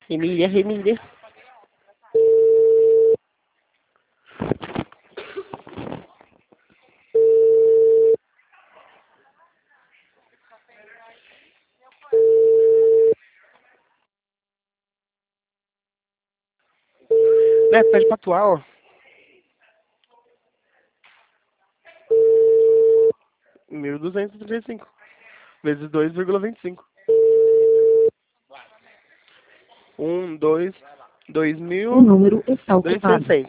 Emília, Emília. Né, pede pra atuar, ó. R$ 1.235. Vezes 2,25. 2 O número está ocupado. 260.